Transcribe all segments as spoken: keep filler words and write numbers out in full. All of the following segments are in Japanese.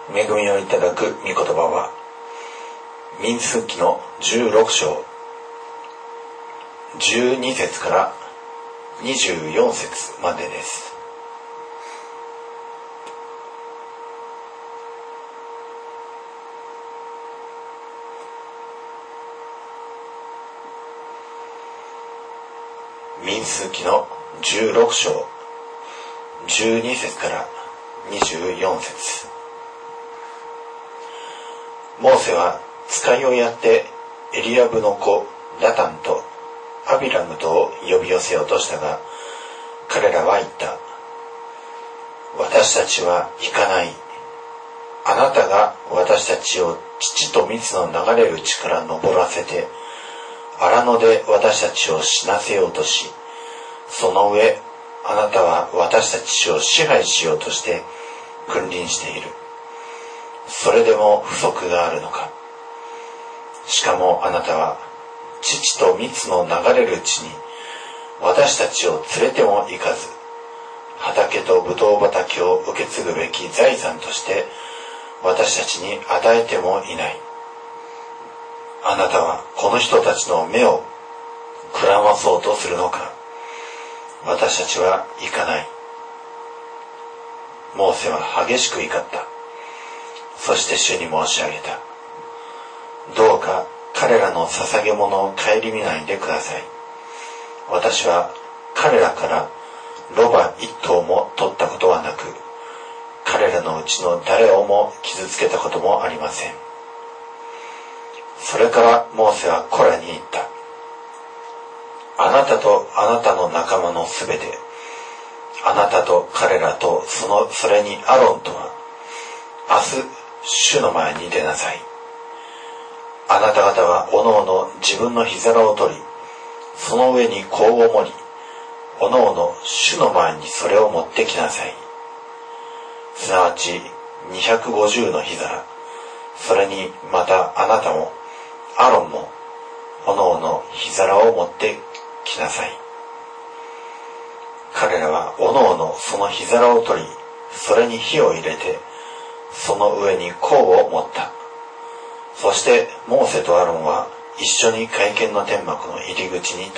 恵みをいただく御言葉は民数記のじゅうろく章じゅうに節からにじゅうよん節までです。民数記のじゅうろく章じゅうに節からにじゅうよん節。モーセは使いをやってエリアブの子ダタンとアビラムとを呼び寄せようとしたが、彼らは言った。私たちは行かない。あなたが私たちを乳と蜜の流れる地から登らせて、荒野で私たちを死なせようとし、その上、あなたは私たちを支配しようとして君臨している。それでも不足があるのか。しかもあなたは乳と蜜の流れる地に私たちを連れても行かず、畑とブドウ畑を受け継ぐべき財産として私たちに与えてもいない。あなたはこの人たちの目をくらまそうとするのか。私たちは行かない。モーセは激しく怒った。そして主に申し上げた。どうか彼らの捧げ物を顧みないでください。私は彼らからロバ一頭も取ったことはなく、彼らのうちの誰をも傷つけたこともありません。それからモーセはコラに言った。あなたとあなたの仲間のすべて、あなたと彼らとそのそれにアロンとは、明日主の前に出なさい。あなた方はおのおの自分の膝を取り、その上に香を盛り、おのおの主の前にそれを持ってきなさい。すなわちにひゃくごじゅうの膝、それにまたあなたもアロンもおのおの膝を持ってきなさい。彼らはおのおのその膝を取り、それに火を入れて、その上に香を持った。そしてモーセとアロンは一緒に会見の天幕の入り口に立った。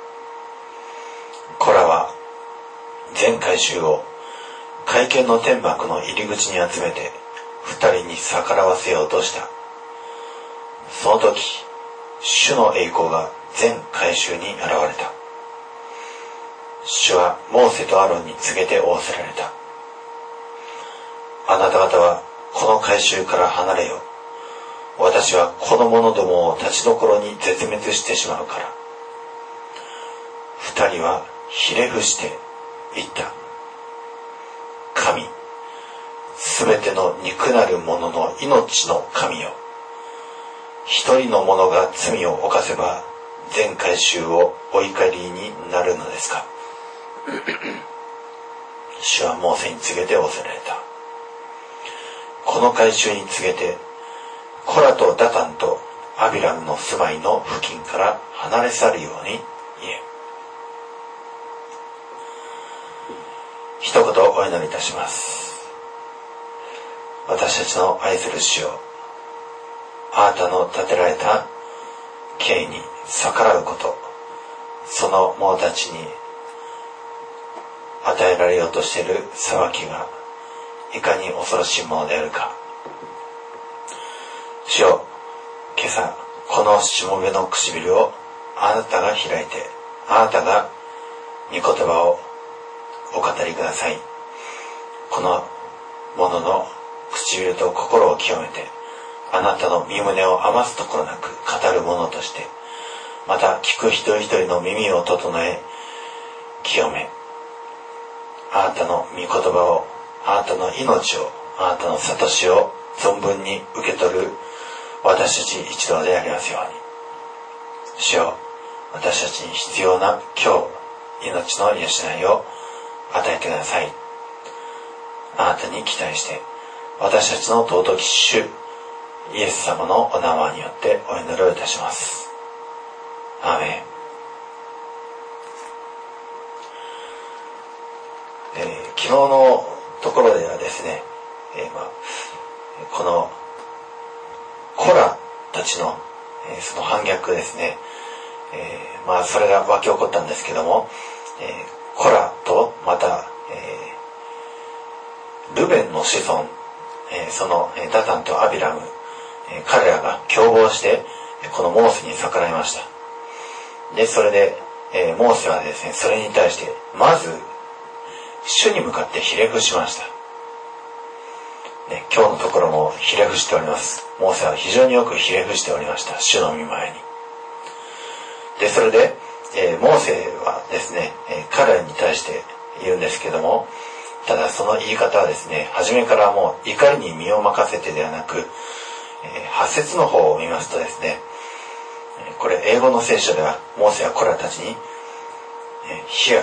コラは全会衆を会見の天幕の入り口に集めて二人に逆らわせようとした。その時、主の栄光が全会衆に現れた。主はモーセとアロンに告げて仰せられた。あなた方はこの会衆から離れよ。私はこの者どもを立ちどころに絶滅してしまうから。二人はひれ伏して言った。神、すべての肉なる者の命の神よ。一人の者が罪を犯せば全会衆をお怒りになるのですか。主はモーセに告げて仰せられた。この会衆に告げて、コラとダタンとアビラムの住まいの付近から離れ去るように言え。一言お祈りいたします。私たちの愛する主よ、あなたの立てられた刑に逆らうこと、その者たちに与えられようとしている裁きがいかに恐ろしいものであるか。主よ、今朝このしもべの唇をあなたが開いて、あなたが御言葉をお語りください。この者の唇と心を清めて、あなたの身胸を余すところなく語る者として、また聞く一人一人の耳を整え清め、あなたの御言葉を、あなたの命を、あなたの諭しを存分に受け取る私たち一同でありますように。主よ、私たちに必要な今日命の養いを与えてください。あなたに期待して私たちの尊き主イエス様のお名前によってお祈りをいたします。アーメン。えー、昨日のところではですね、えーまあくですね、えー、まあそれが湧き起こったんですけども、えー、コラとまた、えー、ルベンの子孫、えー、そのダタンとアビラム、えー、彼らが共謀してこのモーセに逆らいました。でそれで、えー、モーセはですね、それに対してまず主に向かってひれ伏しました。ね、今日のところもひれ伏しております。モーセは非常によくひれ伏しておりました。主の御前に。で、それで、えー、モーセはですね、えー、彼らに対して言うんですけども、ただその言い方はですね、初めからもう怒りに身を任せてではなく、えー、はち節の方を見ますとですね、これ英語の聖書ではモーセは彼らたちに、Here,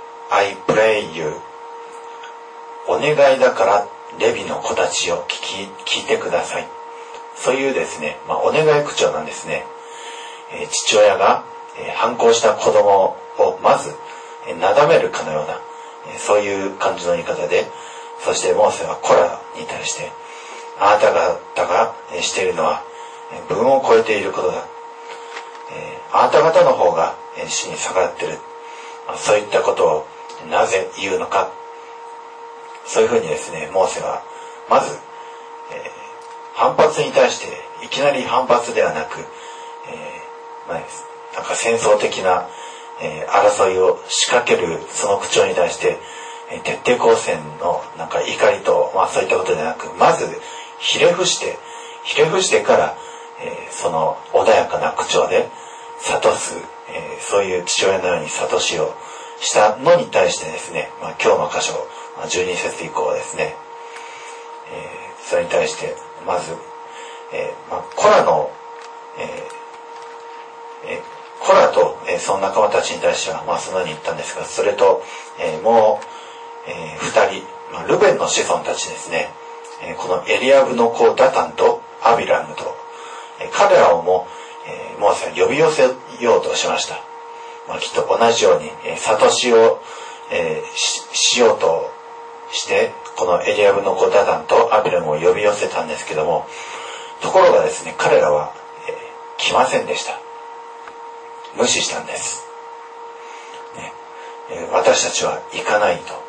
I pray you お願いだからレビの子たちを聞き、聞いてください。そういうですね、まあ、お願い口調なんですね。えー、父親が、えー、反抗した子供をまず、えー、なだめるかのような、えー、そういう感じの言い方で、そしてモーセはコラに対して、あなた方が、えー、しているのは、えー、分を超えていることだ。えー、あなた方の方が、えー、主に逆らっている。まあ、そういったことをなぜ言うのか。そういうふうにですね、モーセはまず、えー、反発に対していきなり反発ではなく、えーまあ、なんか戦争的な、えー、争いを仕掛けるその口調に対して、えー、徹底抗戦のなんか怒りと、まあ、そういったことではなく、まずひれ伏してひれ伏してから、えー、その穏やかな口調で諭す、えー、そういう父親のように諭しをしたのに対してですね、まあ、今日の箇所じゅうに節以降はですね、えー、それに対してまず、えーまあ、コラの、えーえー、コラと、えー、その仲間たちに対しては、まあ、そのように言ったんですが、それと、えー、もう、えー、ふたり、まあ、ルベンの子孫たちですね、えー、このエリアブの子ダタンとアビラムと、えー、彼らをも、えー、モーセは呼び寄せようとしました。まあ、きっと同じように、えー、諭しを、えー、し, しようとしてこのエリアブの子ダタンとアビラムを呼び寄せたんですけども、ところがですね、彼らは、えー、来ませんでした。無視したんです、ねえー、私たちは行かないと。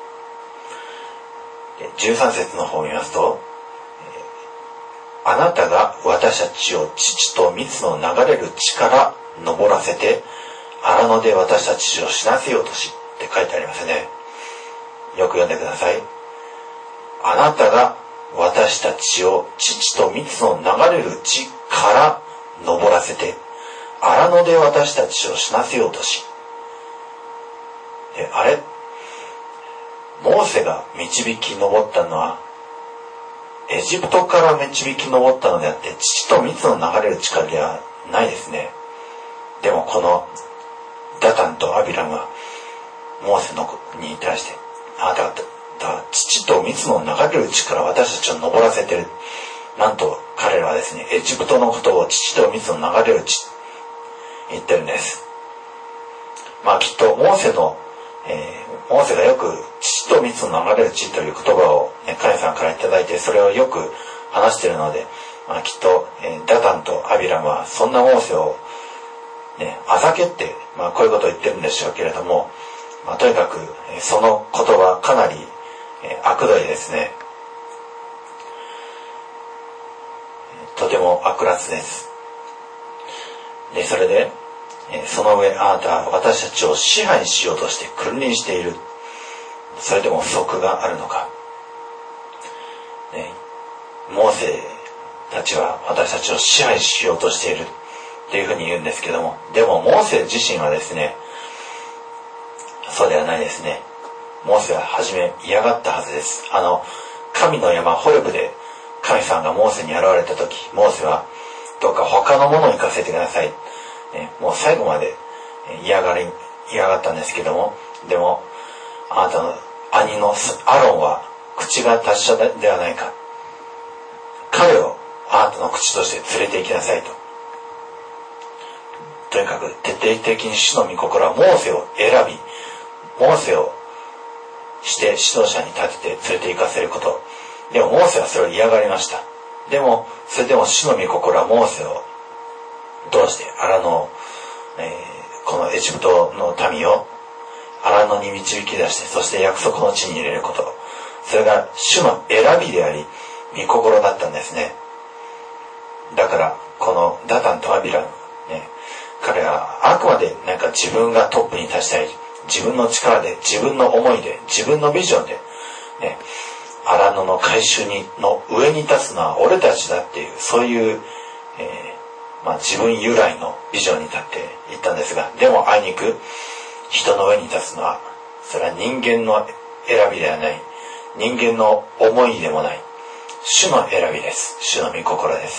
じゅうさん節の方を見ますと、えー、あなたが私たちを乳と蜜の流れる地から登らせて荒野で私たちを死なせようとしって書いてありますね。よく読んでください。あなたが私たちを乳と蜜の流れる地から登らせて荒野で私たちを死なせようとし、であれモーセが導き上ったのはエジプトから導き上ったのであって乳と蜜の流れる地からではないですね。でもこのダタンとアビラムはモーセのに対して、あなた方乳と蜜の流れる地から私たちを登らせている。なんと彼らはですね、エジプトのことを乳と蜜の流れる地言ってるんです。まあきっとモーセの、えー、モーセがよく乳と蜜の流れる地という言葉を、ね、神様からいただいて、それをよく話しているので、まあ、きっと、えー、ダタンとアビラムはそんなモーセをね、あざけって、まあこういうことを言ってるんでしょうけれども、まあとにかく、えー、その言葉かなり、えー、悪どいですね。とても悪辣です。で、それで、えー、その上あなたは私たちを支配しようとして君臨している。それでも不足があるのか。ね、モーセたちは私たちを支配しようとしている。っていうふうに言うんですけども、でもモーセ自身はですね、そうではないですね。モーセは初め嫌がったはずです。あの神の山ホレブで神様がモーセに現れた時、モーセはどうか他のものに行かせてください、ね、もう最後まで嫌がり嫌がったんですけども、でもあなたの兄のアロンは口が達者ではないか、彼をあなたの口として連れて行きなさいと。とにかく徹底的に主の御心はモーセを選び、モーセをして指導者に立てて連れて行かせること。でもモーセはそれを嫌がりました。でもそれでも主の御心はモーセを通して荒野、えー、このエジプトの民を荒野に導き出して、そして約束の地に入れること、それが主の選びであり御心だったんですね。だからこのダタンとアビラム、ね、彼はあくまでなんか自分がトップに立ちたい、自分の力で、自分の思いで、自分のビジョンで、ね、荒野の改宗にの上に立つのは俺たちだっていう、そういう、えーまあ、自分由来のビジョンに立っていったんですが、でもあいにく人の上に立つのは、それは人間の選びではない、人間の思いでもない、主の選びです。主の御心です。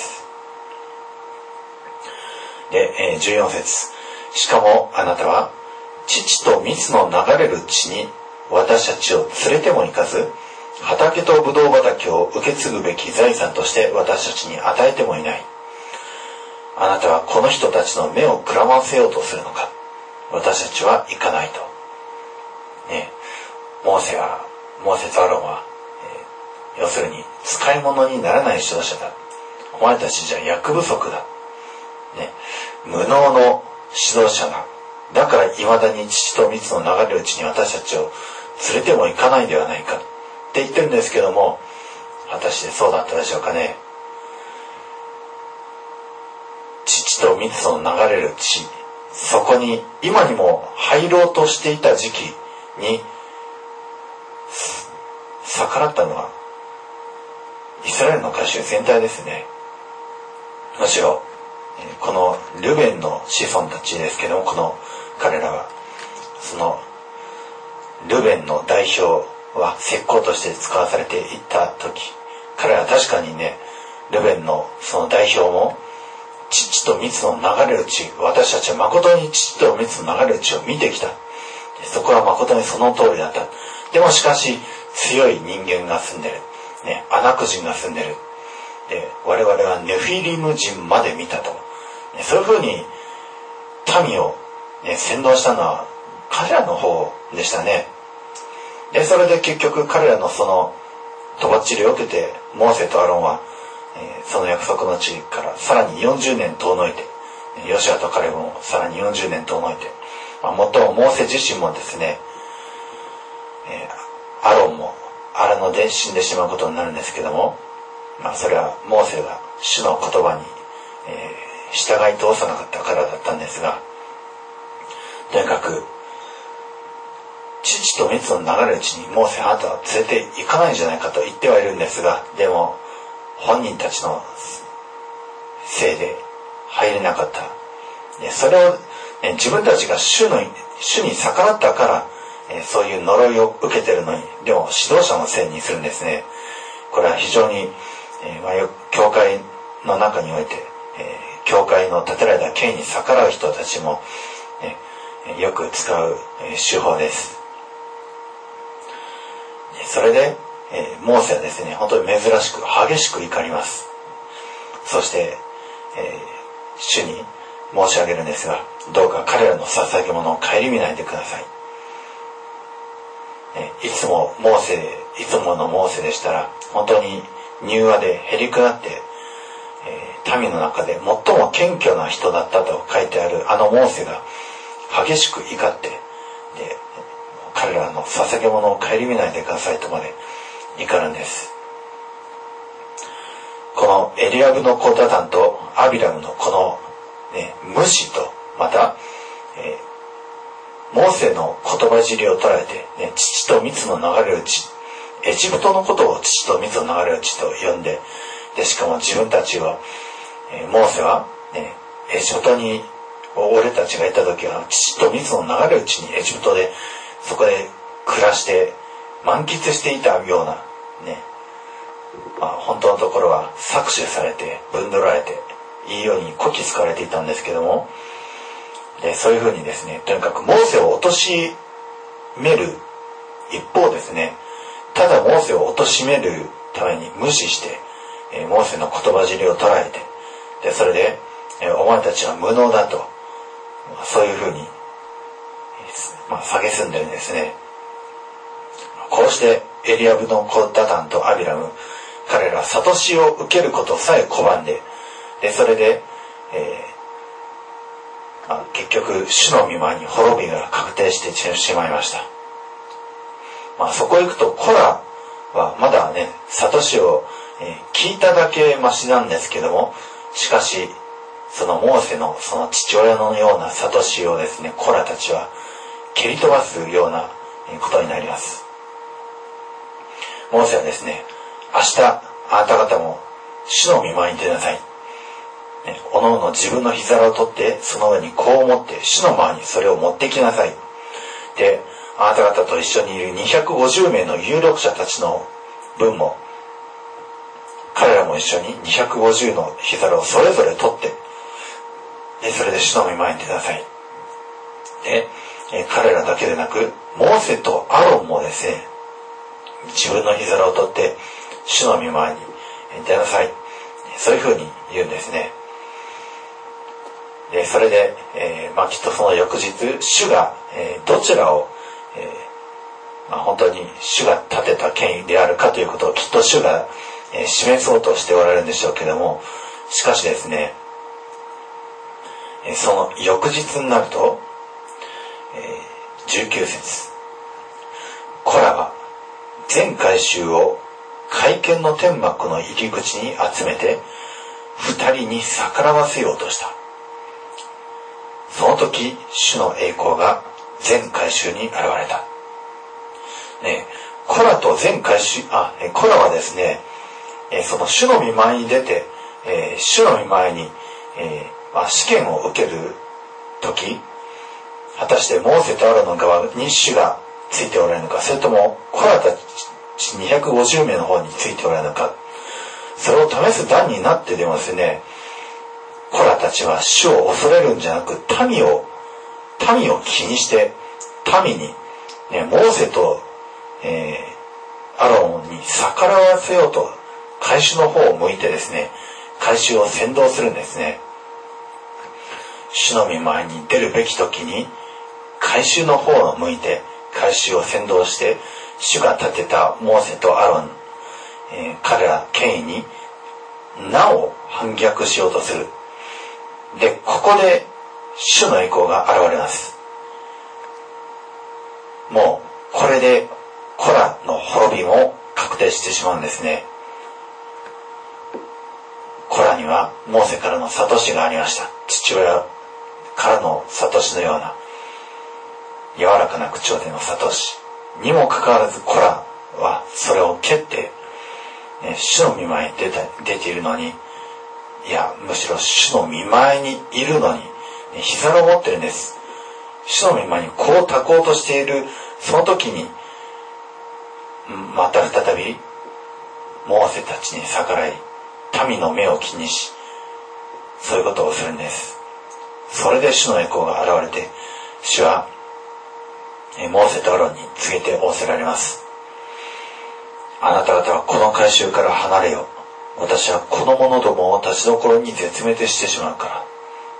で、えー、じゅうよん節、しかもあなたは乳と蜜の流れる地に私たちを連れても行かず、畑とブドウ畑を受け継ぐべき財産として私たちに与えてもいない。あなたはこの人たちの目をくらませようとするのか。私たちは行かないと。ね、モーセは、モーセとアロンは、えー、要するに使い物にならない指導者だ。お前たちじゃ役不足だ。ね、無能の指導者だ。だから未だに乳と蜜の流れるうちに私たちを連れても行かないではないかって言ってるんですけども、果たしてそうだったでしょうかね。乳と蜜の流れる地、そこに今にも入ろうとしていた時期に逆らったのはイスラエルの改宗全体ですね。むしろこのルベンの子孫たちですけども、この彼らはそのルベンの代表は石膏として使わされていった時、彼らは確かにね、ルベンのその代表も乳と蜜の流れる地、私たちは誠に乳と蜜の流れる地を見てきた。そこは誠にその通りだった。でもしかし強い人間が住んでる、ね、アナク人が住んでる。で、我々はネフィリム人まで見たと。ね、そういうふうに民を、ね、扇動したのは彼らの方でしたね。で、それで結局彼らのそのとばっちりを受けて、モーセとアロンは、えー、その約束の地からさらによんじゅうねん遠のいて、ヨシュアとカレブもさらによんじゅうねん遠のいて、まあ、もっともモーセ自身もですね、えー、アロンも荒野で死んでしまうことになるんですけども、まあ、それはモーセが主の言葉に、えー、従い通さなかったからだったんですが、とにかく乳と蜜の流れるうちにモーセあなたは連れて行かないんじゃないかと言ってはいるんですが、でも本人たちのせいで入れなかった。でそれを、ね、自分たちが主の主に逆らったから、えー、そういう呪いを受けてるのに、でも指導者のせいにするんですね。これは非常に、えーまあ、教会の中において、えー、教会の建てられた権に逆らう人たちも、ね、よく使う、えー、手法です。それで、えー、モーセはですね、本当に珍しく激しく怒ります。そして、えー、主に申し上げるんですが、どうか彼らの捧げ物を顧みないでください。えー、いつもモーセ、いつものモーセでしたら、本当に柔和でへりくだって、えー、民の中で最も謙虚な人だったと書いてあるあのモーセが激しく怒って、で彼らの捧げ物を顧みないでくださいとまで怒るんです。このエリアブの子ダタンとアビラムのこの、ね、無視と、また、えー、モーセの言葉尻を捉えて、ね、乳と蜜の流れる地、エジプトのことを乳と蜜の流れる地と呼んで、でしかも自分たちは、えー、モーセは、ね、エジプトに俺たちがいた時は乳と蜜の流れる地にエジプトでそこで暮らして満喫していたようなね、まあ、本当のところは搾取されてぶんどられていいようにこき使われていたんですけども、でそういうふうにですね、とにかくモーセを貶める一方ですね、ただモーセを貶めるために無視して、えー、モーセの言葉尻を捉えて、でそれで、えー、お前たちは無能だと、まあ、そういうふうに、まあ、蔑んでるんですね。こうしてエリアブの子ダタンとアビラム、彼らは諭しを受けることさえ拒んで、でそれで、えまあ、結局主の御前に滅びが確定してしまいました。まあ、そこへ行くとコラはまだね、諭しを、えー、聞いただけマシなんですけども、しかしそのモーセのその父親のような諭しをですね、コラたちは蹴り飛ばすようなことになります。モーセはですね、明日あなた方も主の御前に出なさい。ね、おのおの自分の膝を取ってその上にこう持って主の前にそれを持ってきなさい。で、あなた方と一緒にいるにひゃくごじゅうめいの有力者たちの分も彼らも一緒ににひゃくごじゅうの膝をそれぞれ取って、でそれで主の御前に出なさい。で、え彼らだけでなくモーセとアロンもですね、自分の膝を取って主の御前に出なさい。そういうふうに言うんですね。でそれで、えーまあ、きっとその翌日主が、えー、どちらを、えーまあ、本当に主が立てた権威であるかということをきっと主が、えー、示そうとしておられるんでしょうけども、しかしですね、えー、その翌日になると、えー、じゅうきゅう節、コラは全会衆を会見の天幕の入り口に集めて二人に逆らわせようとした。その時主の栄光が全会衆に現れた。ね、コラと全会衆、あ、コラはですね、その主の御前に出て、えー、主の御前に、えーまあ、試験を受ける時、果たしてモーセとアロンの側に主がついておられるのか、それともコラたちにひゃくごじゅうめいの方についておられるのか、それを試す段になってでもですね、コラたちは主を恐れるんじゃなく、民を民を気にして民に、ね、モーセと、えー、アロンに逆らわせようと会衆の方を向いてですね、会衆を先導するんですね。主の御前に出るべき時に会衆の方を向いて会衆を先導して、主が立てたモーセとアロン、えー、彼ら権威になお反逆しようとする。で、ここで主の栄光が現れます。もうこれでコラの滅びも確定してしまうんですね。コラにはモーセからの諭しがありました。父親からの諭しのような柔らかな口調での諭しにもかかわらず、コラはそれを蹴って、ね、主の御前に出て、出ているのに、いやむしろ主の御前にいるのに、ね、膝を持ってるんです。主の御前にこうたこうとしているその時に、また再びモーセたちに逆らい、民の目を気にし、そういうことをするんです。それで主の栄光が現れて、主はモーセとアロンに告げて仰せられます。あなた方はこの会衆から離れよ。私はこの者どもを立ちどころに絶滅してしまうから。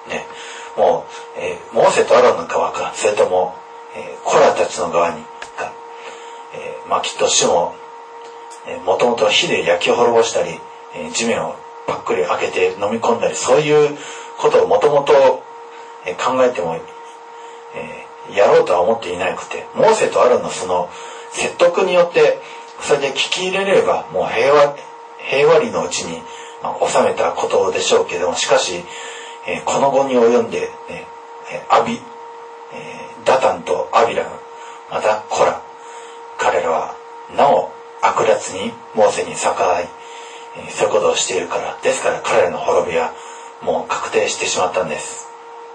ね、もう、えー、モーセとアロンの側か、それとも、えー、コラたちの側にか、えー、まあきっと主も、えー、もともと火で焼き滅ぼしたり、えー、地面をパックリ開けて飲み込んだり、そういうことをもともと考えても、えー、やろうとは思っていなくて、モーセとアロンのその説得によってそれで聞き入れれればもう平和平和理のうちに収めたことでしょうけども、しかし、えー、この後に及んで、ね、アビ、えー、ダタンとアビラム、またコラ、彼らはなお悪辣にモーセに逆らい、えー、そういうことをしているから、ですから彼らの滅びはもう確定してしまったんです。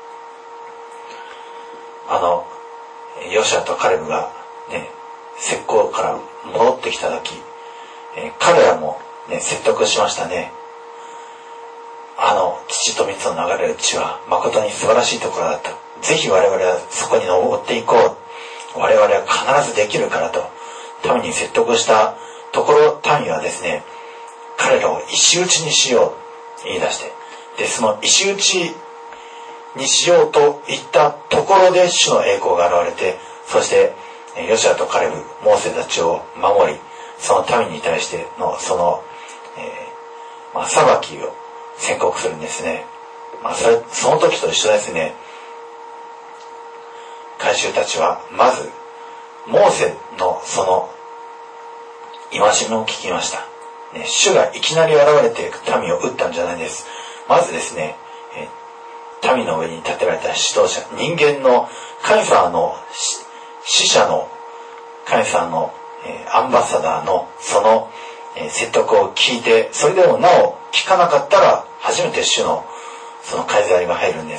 あのヨシュアとカレブがね、石膏から戻ってきた時、えー、彼らもね、説得しましたね。あの乳と蜜の流れる地は誠に素晴らしいところだった。ぜひ我々はそこに登っていこう。我々は必ずできるからと民に説得したところ、民はですね、彼らを石打ちにしよう言い出して、でその石打ちにしようと言ったところで主の栄光が現れて、そしてヨシュアとカレブ、モーセたちを守り、その民に対してのその、えーまあ、裁きを宣告するんですね。まあ、それその時と一緒ですね。 会衆たちはまずモーセのその戒めを聞きました。ね、主がいきなり現れて民を撃ったんじゃないです。まずですね、え民の上に立てられた指導者、人間の神様の使者の神様の、えー、アンバサダーのその、えー、説得を聞いて、それでもなお聞かなかったら初めて主のその介在が入るんです。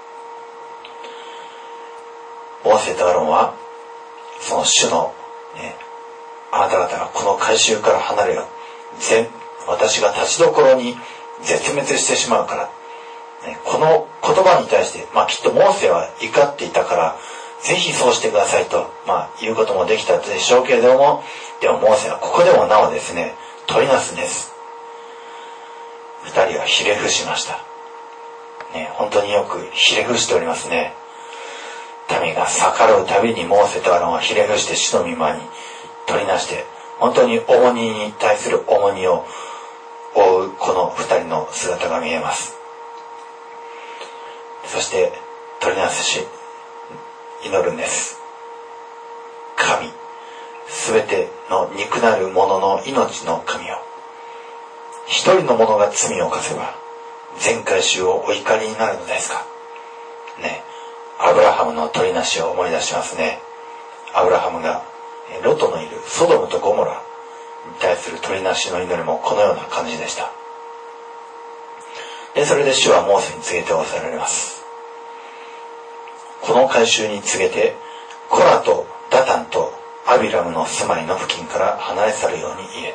モーセとアロンはその主の、ね、あなた方がこの改宗から離れよ、全私が立ちどころに絶滅してしまうから、ね、この言葉に対して、まあきっとモーセは怒っていたからぜひそうしてくださいと、まあ言うこともできたでしょうけれども、でもモーセはここでもなおですね、取りなすんです。二人はひれ伏しました。ね、本当によくひれ伏しておりますね。民が逆らうたびにモーセとアロンはひれ伏して主の御前に取りなして、本当に重荷に対する重荷を負うこの二人の姿が見えます。そして取りなすし祈るんです。神、すべての肉なるものの命の神よ、一人の者が罪を犯せば全改宗をお怒りになるのですかね。アブラハムの取りなしを思い出しますね。アブラハムがロトのいるソドムとゴモラに対する取りなしの祈りもこのような感じでした。で、それで主はモーセに告げておされます。この改宗に告げて、コラとダタンとアビラムの住まいの付近から離れ去るように言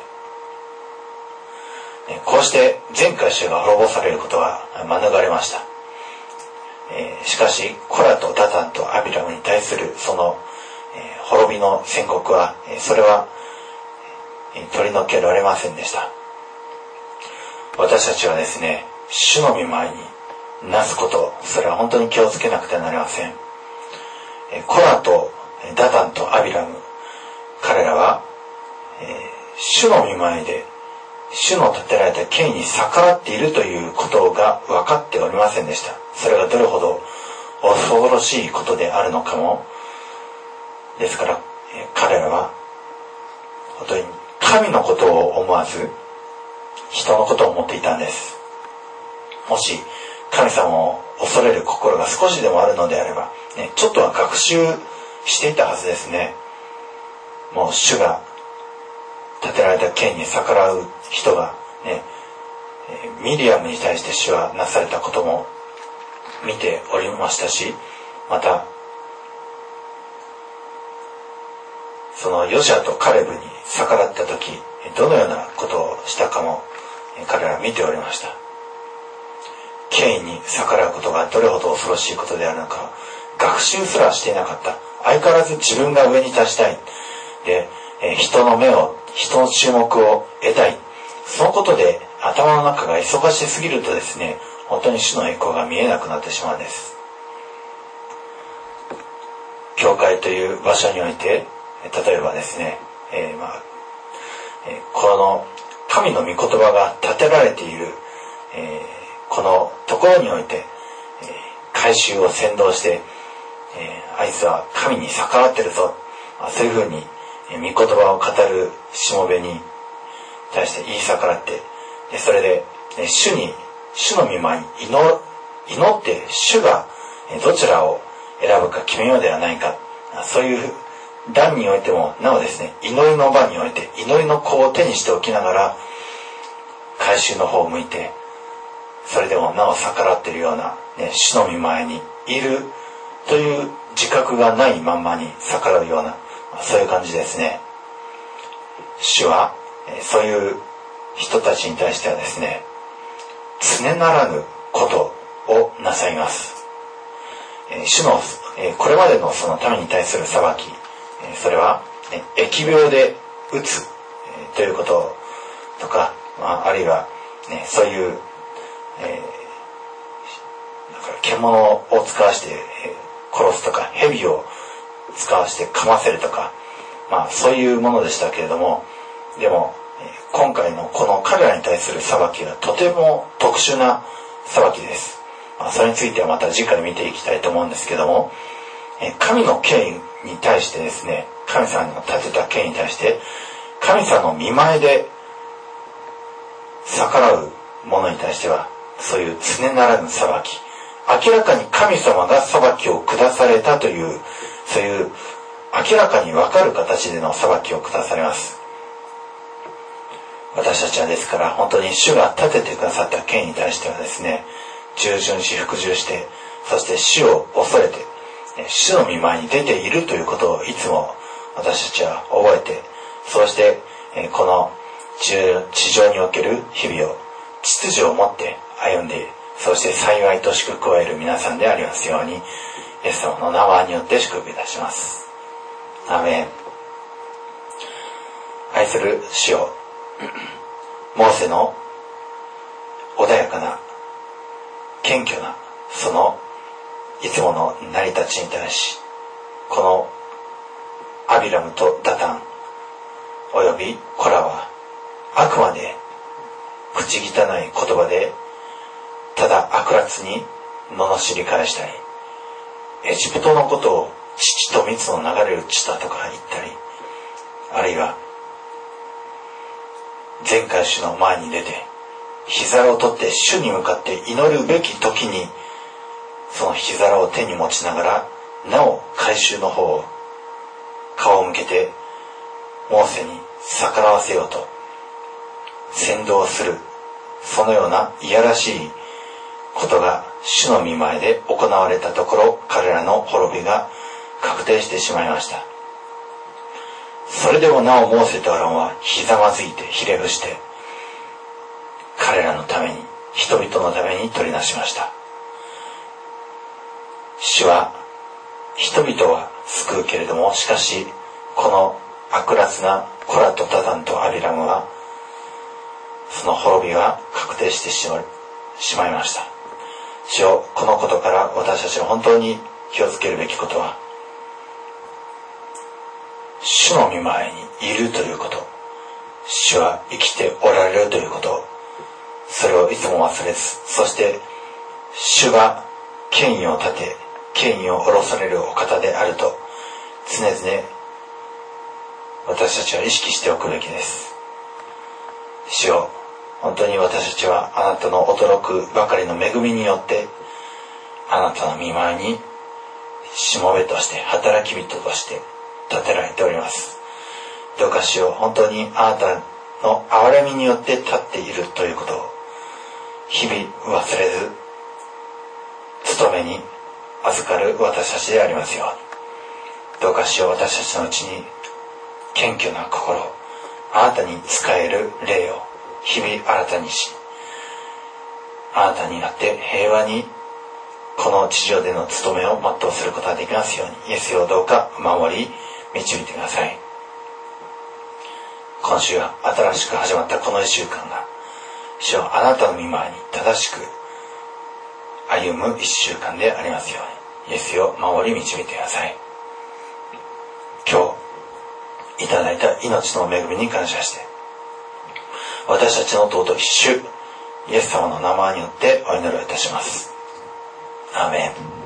え。こうして全改宗が滅ぼされることは免れました。えー、しかしコラとダタンとアビラムに対するその、えー、滅びの宣告は、えー、それは、えー、取り除けられませんでした。私たちはですね、主の御前になすこと、それは本当に気をつけなくてはなりません。えー、コラとダタンとアビラム、彼らは、えー、主の御前で主の立てられた権威に逆らっているということが分かっておりませんでした。それがどれほど恐ろしいことであるのかも。ですから、えー、彼らは本当に神のことを思わず人のことを思っていたんです。もし神様を恐れる心が少しでもあるのであれば、ね、ちょっとは学習していたはずですね。もう主が立てられた権に逆らう人がね、ミリアムに対して主はなされたことも見ておりましたし、またそのヨシュアとカレブに逆らった時どのようなことをしたかも彼らは見ておりました。権威に逆らうことがどれほど恐ろしいことであるのか学習すらしていなかった。相変わらず自分が上に立ちたいで、人の目を人の注目を得たい。そのことで頭の中が忙しすぎるとですね、本当に主の栄光が見えなくなってしまうんです。教会という場所において、例えばですね、えーまあえー、この神の御言葉が立てられている、えー、このところにおいて、えー、改宗を先導して、えー、あいつは神に逆らってるぞ、まあ、そういうふうに御言葉を語るしもべに対して言い逆らって、それで主に主の御前に祈祈って主がどちらを選ぶか決めようではないか、そういう段においてもなおですね、祈りの場において祈りの子を手にしておきながら改宗の方を向いて、それでもなお逆らっているような、ね、主の御前にいるという自覚がないまんまに逆らうような、そういう感じですね。主はそういう人たちに対してはですね、常ならぬことをなさいます。主のこれまでのその民に対する裁き、それは疫病で打つということとか、あるいは、ね、そういう、えー、だから獣を使わして殺すとか、蛇を使わして噛ませるとか、まあそういうものでしたけれども、でも今回のこの彼らに対する裁きはとても特殊な裁きです。まあ、それについてはまた次回見ていきたいと思うんですけども、 神の権威に対してですね、神様の立てた権威に対して神様の見前で逆らう者に対しては、そういう常ならぬ裁き、明らかに神様が裁きを下されたという、そういう明らかに分かる形での裁きを下されます。私たちはですから本当に主が立ててくださった権威に対してはですね、従順し服従して、そして主を恐れて主の御前に出ているということをいつも私たちは覚えて、そうしてこの地上における日々を秩序を持って歩んで、そして幸いと祝福を得る皆さんでありますように、イエス様の名前によって祝福いたします。アーメン。愛する主よ、モーセの穏やかな謙虚なそのいつもの成り立ちに対し、このアビラムとダタンおよびコラはあくまで口汚い言葉でただ悪辣に罵り返したり、エジプトのことを乳と蜜の流れる地だとか言ったり、あるいは前回主の前に出て膝を取って主に向かって祈るべき時に、その膝を手に持ちながらなお改宗の方を顔を向けてモーセに逆らわせようと扇動する、そのようないやらしいことが主の御前で行われたところ、彼らの滅びが確定してしまいました。それでもなおモーセとアロンはひざまずいてひれ伏して彼らのために、人々のために取りなしました。主は人々は救うけれども、しかしこの悪辣なコラとダタンとアビラムはその滅びが確定してしまいました。主よ、このことから私たちが本当に気をつけるべきことは、主の御前にいるということ、主は生きておられるということ、それをいつも忘れず、そして主が権威を立て権威を下ろされるお方であると常々私たちは意識しておくべきです。主よ、本当に私たちはあなたの驚くばかりの恵みによってあなたの御前にしもべとして働き人として立てられております。どうか主よ、本当にあなたの憐れみによって立っているということを日々忘れず、務めに預かる私たちでありますように。どうか主よ、私たちのうちに謙虚な心、あなたに仕える霊を日々新たにし、あなたになって平和にこの地上での務めを全うすることができますように、イエスをどうか守り導いてください。今週は新しく始まったこの一週間が、主よ、あなたの御前に正しく歩む一週間でありますように、イエスを守り導いてください。今日いただいた命の恵みに感謝して、私たちの尊き主イエス様の名前によってお祈りをいたします。アーメン。